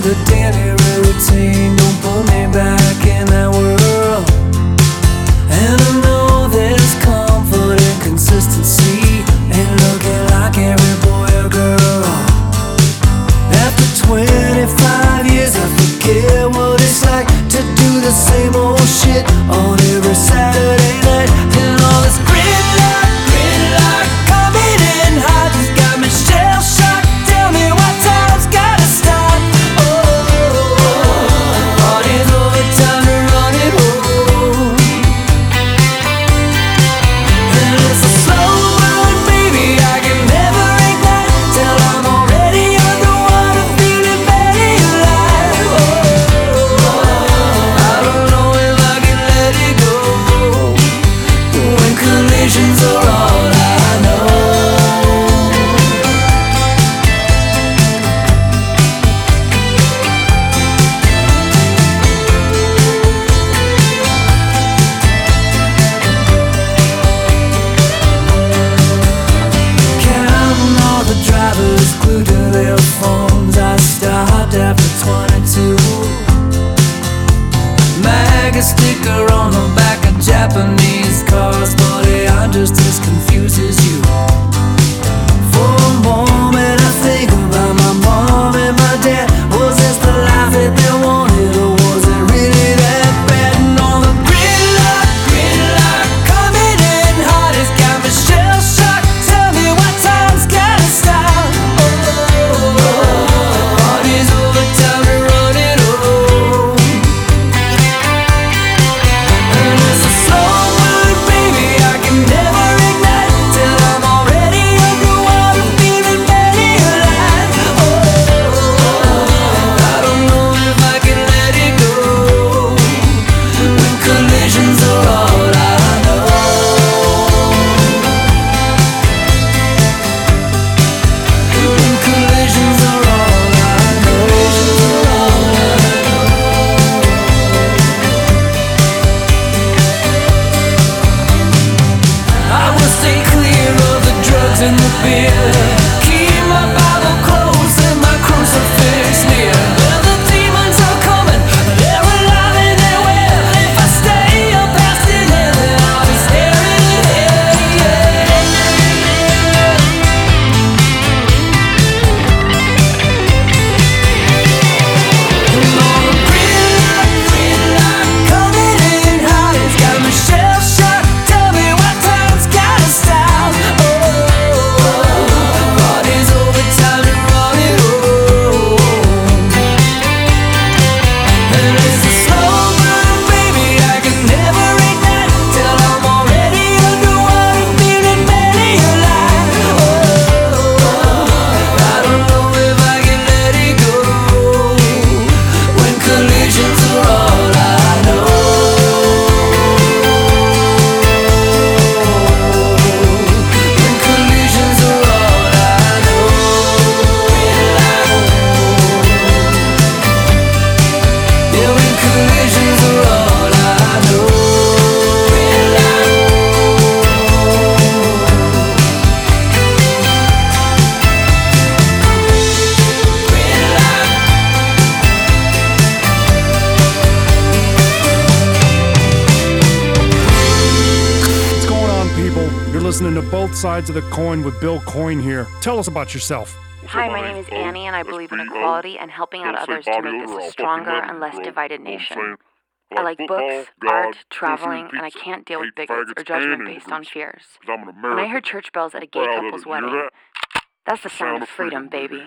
the daily routine. Don't put me back in that world. And I know there's comfort and consistency in looking like every boy or girl. After 25 years I forget what it's like to do the same old shit on every Saturday night. And all this gridlock coming in hot just got me shell-shocked. Tell me what time's gotta stop. Party's over, time to run it home. And it's a slow burn, baby, I can never ignite till I'm already underwater, feeling very alive. I don't know if I can let it go when collisions are all I know. Counting all the drivers glued to their phones. I stopped after 22. Mag a sticker on the back of Japanese cars, buddy, I'm just as confused as you. For a moment I think about my mom and my dad. Was this the life that they wanted, or was it really that bad? And all the gridlock coming in hot has got me shell-shocked. Tell me what time's gotta stop. Party's over, time to run it home. And it's a slow burn, baby, I can never ignite till I'm already underwater, feeling very alive. I don't know if I can let it go when collisions are all I know. When collisions are all I know. I will stay clear of the drugs and the beer. Keep my Bible close and my crucifix near. Well, the demons are coming, they're alive and they're well. If I stay up past in heaven, I'll be staring ahead. And all the gridlock coming in hot has got me shell-shocked. Tell me what time's gotta stop. Party's over, time to run it home. And it's a slow burn, baby, I can never ignite till I'm already underwater, feeling very alive. I don't know if I can let it go when collisions are all I know. When collisions are all I know. Yeah, when collisions are all I know. What's going on, people? You're listening to Both Sides of the Coin with Bill Coyne here. Tell us about yourself. Hi, my name is Annie, and I believe in equality and helping out others to make this a stronger and less divided nation. I like books, art, traveling, and I can't deal with bigots or judgment based on fears. When I heard church bells at a gay couple's wedding, that's the sound of freedom, baby.